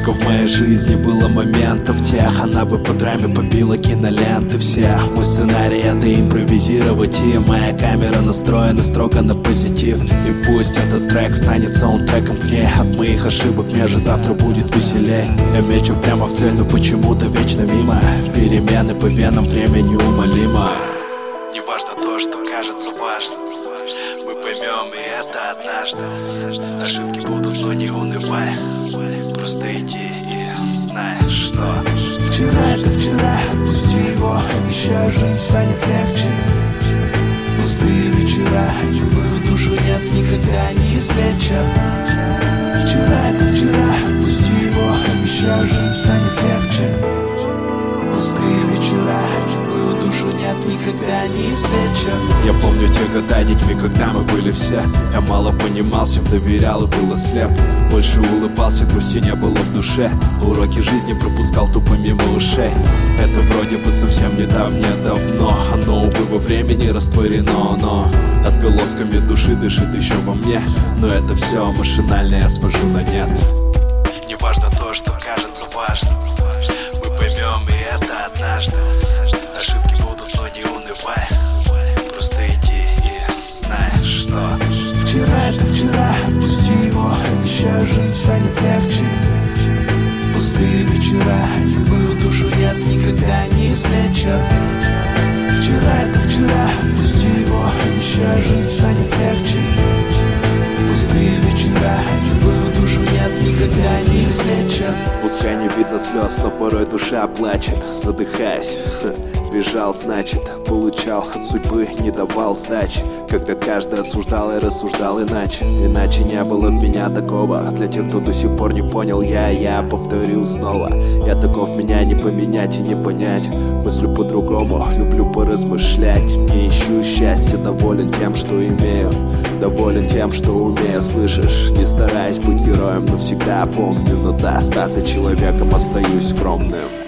Сколько в моей жизни было моментов тех, она бы по драме побила киноленты все. Мой сценарий — это импровизировать, и моя камера настроена строго на позитив. И пусть этот трек станет саундтреком к ней. От моих ошибок мне же завтра будет веселей. Я мечу прямо в цель, но почему-то вечно мимо. Перемены по венам, время неумолимо. Не важно то, что кажется важным, мы поймем и это однажды. Ошибки будут, но не унывай. Просто иди и знай, что вчера — это вчера, отпусти его. Обещаю, жизнь станет легче. Пустые вечера, живую душу нет, никогда не излечат. Вчера — это вчера, отпусти его. Обещаю, жизнь станет легче. Пустые вечера, живую душу нет, никогда не излечат. Я помню те года детьми, когда мы были все. Я мало понимал, всем доверял и был слеп. Больше улыбался, грусти не было в душе. Уроки жизни пропускал тупо мимо ушей. Это вроде бы совсем недавнее давно. Оно, увы, во времени растворено, но отголосками души дышит еще во мне. Но это все машинально я свожу на нет. Не важно то, что кажется важным, мы поймем и это однажды. Ошибки будут, но не унывай. Просто иди и знай, что вчера — это вчера, отпусти его. Обещаю, жизнь станет легче. Пустые вечера, живую душу нет, никогда не излечат. Вчера — это вчера, отпусти его. Обещаю, жизнь станет легче. Пустые вечера, живую душу нет, никогда не излечат. Пускай не видно слез, но порой душа плачет. Задыхаясь, бежал, значит, получал от судьбы, не давал сдачи. Когда каждый осуждал и рассуждал иначе. Иначе не было б меня такого. Для тех, кто до сих пор не понял, я повторю снова. Я таков, меня не поменять и не понять. Мыслю по-другому, люблю поразмышлять. Не ищу счастья, доволен тем, что имею. Доволен тем, что умею, слышишь? Не стараюсь быть героем, но всегда помню. Но да, остаться человеком остаюсь скромным.